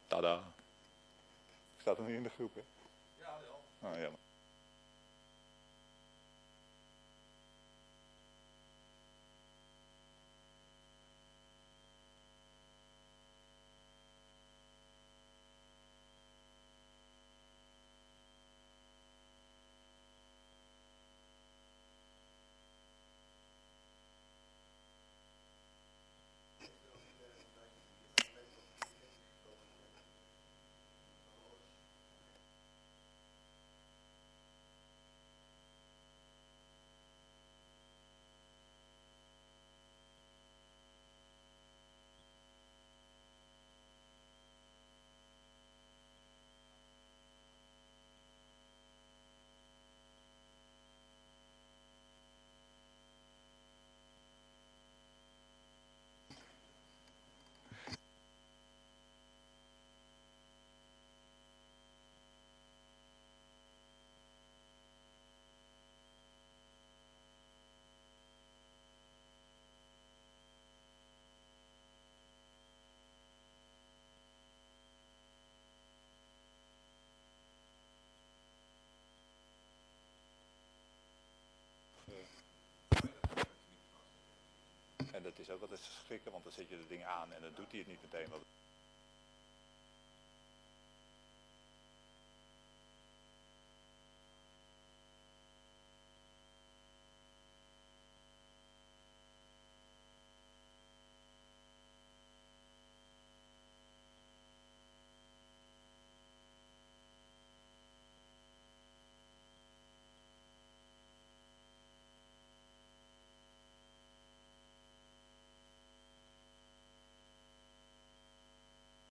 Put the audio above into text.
Tada. Staat er niet in de groep, hè? Ja, wel. Oh, ja. En dat is ook altijd schrikken, want dan zet je het ding aan en dan doet hij het niet meteen.